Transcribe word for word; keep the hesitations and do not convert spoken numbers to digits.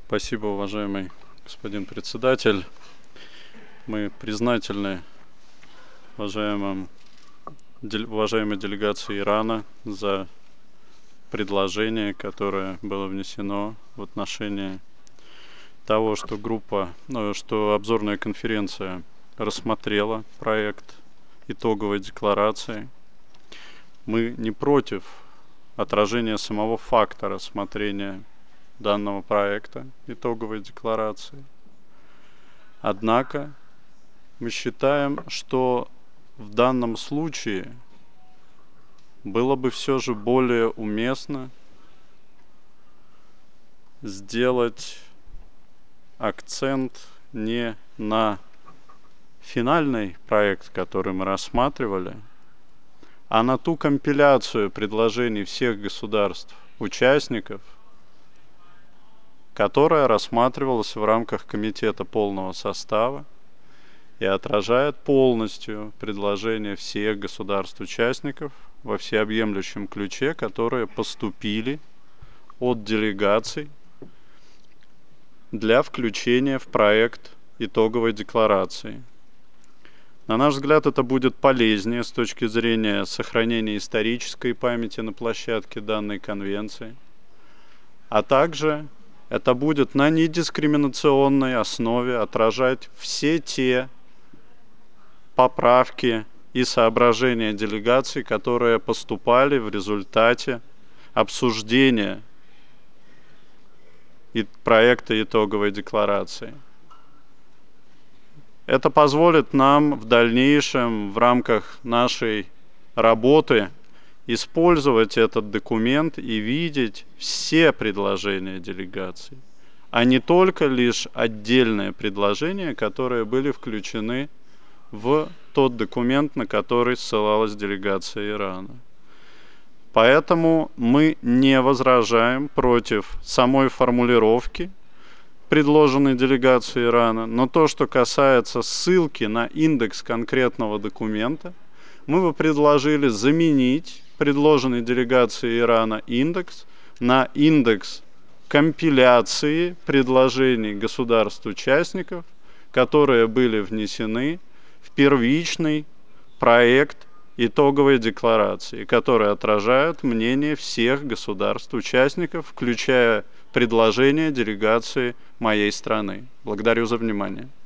Спасибо, уважаемый господин председатель. Мы признательны уважаемым, уважаемой делегации Ирана за предложение, которое было внесено в отношении того, что группа, ну, что обзорная конференция рассмотрела проект итоговой декларации. Мы не против отражения самого факта рассмотрения данного проекта итоговой декларации. Однако мы считаем, что в данном случае было бы все же более уместно сделать акцент не на финальный проект, который мы рассматривали, а на ту компиляцию предложений всех государств-участников, которая рассматривалась в рамках комитета полного состава и отражает полностью предложения всех государств-участников во всеобъемлющем ключе, которые поступили от делегаций для включения в проект итоговой декларации. На наш взгляд, это будет полезнее с точки зрения сохранения исторической памяти на площадке данной конвенции, а также это будет на недискриминационной основе отражать все те поправки и соображения делегаций, которые поступали в результате обсуждения проекта итоговой декларации. Это позволит нам в дальнейшем в рамках нашей работы использовать этот документ и видеть все предложения делегаций, а не только лишь отдельные предложения, которые были включены в тот документ, на который ссылалась делегация Ирана. Поэтому мы не возражаем против самой формулировки, предложенной делегацией Ирана, но то, что касается ссылки на индекс конкретного документа, мы бы предложили заменить предложенный делегацией Ирана индекс на индекс компиляции предложений государств-участников, которые были внесены в первичный проект итоговой декларации, которые отражают мнение всех государств-участников, включая предложение делегации моей страны. Благодарю за внимание.